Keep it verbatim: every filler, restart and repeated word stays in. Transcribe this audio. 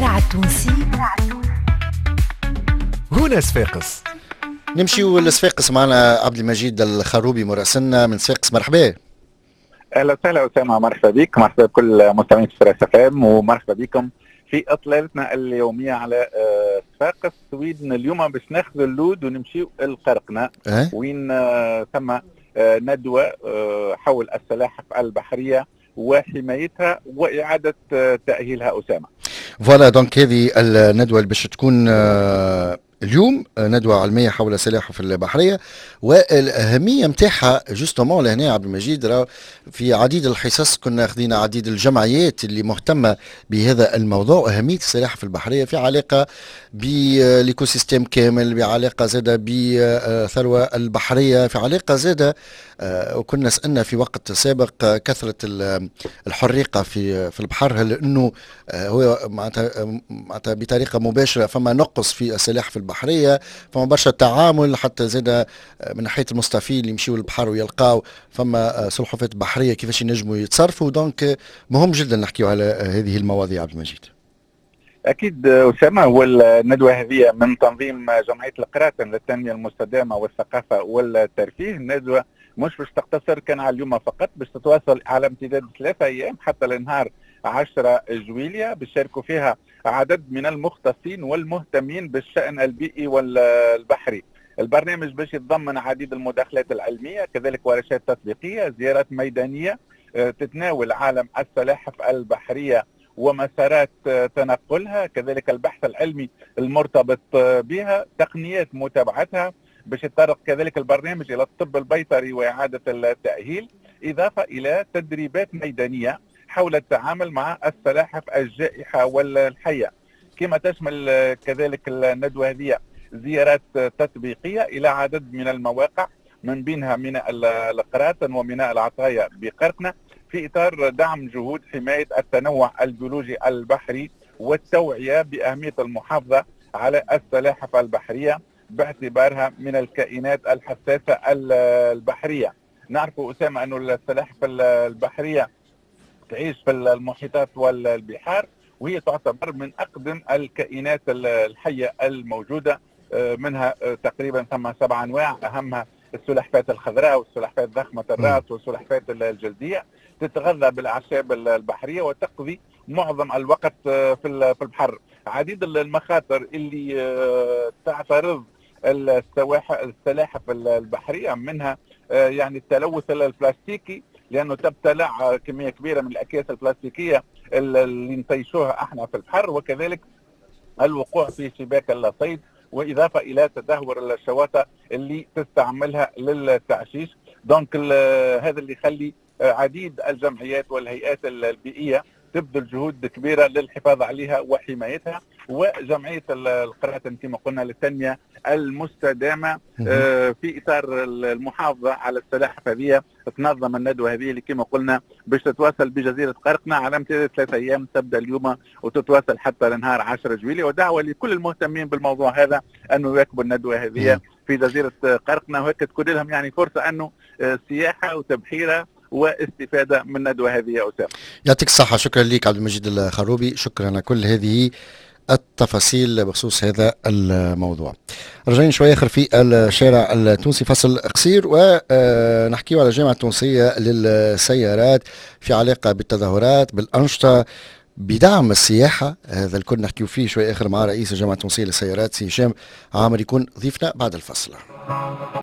الشارع التونسي هنا صفاقس. نمشيو لصفاقس، معنا عبد المجيد الخروبي مراسلنا من صفاقس. مرحبا. اهلا وسهلا اسامه، مرحبا بك، مرحبا بكل مستمعين صفاقس اف ام، ومرحبا بكم في اطلالتنا اليوميه على صفاقس سويدن. اليوم باش ناخذ اللود ونمشيو لقرقنة أه؟ وين ثم ندوه حول السلاحف البحريه وحمايتها واعاده تاهيلها. اسامه فوالا، دونك هذه الندوه اللي باش تكون اليوم ندوة علمية حول السلاحف البحرية، والأهمية متاعها جوستومون لهنا عبد المجيد. في عديد الحصص كنا أخذنا عديد الجمعيات اللي مهتمة بهذا الموضوع، أهمية السلاحف البحرية في علاقة بالإيكوسيستم كامل، بعلاقة زادة بالثروة البحرية، في علاقة زادة وكنا سألنا في وقت سابق كثرة الحريقة في في البحر، هل أنه هو معناتها بطريقة مباشرة فما نقص في السلاحف البحرية، فما برشا تعامل حتى زاد من ناحية المستفيد اللي يمشيوا للبحر ويلقاو فما سلحفاة بحرية كيفاش ينجموا يتصرفوا. دونك مهم جدا نحكيوا على هذه المواضيع عبد المجيد. اكيد اسامه، والندوه هذه من تنظيم جمعيه القراطن للتنميه المستدامه والثقافه والترفيه. الندوه مش باش تقتصر كان على اليوم فقط، باش تتواصل على امتداد ثلاثة ايام حتى لنهار عشرة جويلية، بيشاركوا فيها عدد من المختصين والمهتمين بالشأن البيئي والبحري. البرنامج باش يتضمن عديد المداخلات العلمية، كذلك ورشات تطبيقية، زيارات ميدانية تتناول عالم السلاحف البحرية ومسارات تنقلها، كذلك البحث العلمي المرتبط بها، تقنيات متابعتها، باش يتطرق كذلك البرنامج إلى الطب البيطري وإعادة التأهيل، إضافة إلى تدريبات ميدانية حول التعامل مع السلاحف الجائحة والحية. كما تشمل كذلك الندوة هذه زيارات تطبيقية إلى عدد من المواقع، من بينها ميناء القراطن وميناء العطايا بقرقنة، في إطار دعم جهود حماية التنوع البيولوجي البحري والتوعية بأهمية المحافظة على السلاحف البحرية باعتبارها من الكائنات الحساسة البحرية. نعرف أسامة أن السلاحف البحرية تعيش في المحيطات والبحار، وهي تعتبر من أقدم الكائنات الحية الموجودة، منها تقريبا ثم سبع أنواع، أهمها السلحفاة الخضراء والسلحفاة ضخمة الرأس والسلحفاة الجلدية، تتغذى بالأعشاب البحرية وتقضي معظم الوقت في البحر. عديد المخاطر اللي تعترض السلاحف البحرية منها يعني التلوث البلاستيكي، لأنه تبتلع كمية كبيرة من الأكياس البلاستيكية اللي نطيشوها احنا في البحر، وكذلك الوقوع في شباك الصيد، وإضافة إلى تدهور الشواطئ اللي تستعملها للتعشيش. دونك هذا اللي يخلي عديد الجمعيات والهيئات البيئية تبذل جهود كبيرة للحفاظ عليها وحمايتها، وجمعية القراطن كما قلنا للتنمية المستدامة في إطار المحافظة على السلاحف هذه تنظم الندوة هذه اللي كما قلنا باش تتواصل بجزيرة قرقنة على امتداد ثلاثة أيام، تبدأ اليوم وتتواصل حتى لنهار عشرة جويلية. ودعوة لكل المهتمين بالموضوع هذا أنه يواكبوا الندوة هذه في جزيرة قرقنة، وهيك تكون لهم يعني فرصة أنه سياحة وتبحيرة واستفادة من الندوة هذه. يا أسامة يعطيك الصحة، شكرا لك عبد المجيد الخروبي، شكرا على كل هذه التفاصيل بخصوص هذا الموضوع. رجعين شوية آخر في الشارع التونسي، فصل قصير ونحكيه على الجامعة التونسية للسيارات في علاقة بالتظاهرات بالأنشطة بدعم السياحة. هذا الكل نحكيه فيه شوية آخر مع رئيس الجامعة التونسية للسيارات سي هشام عامر، يكون ضيفنا بعد الفصل.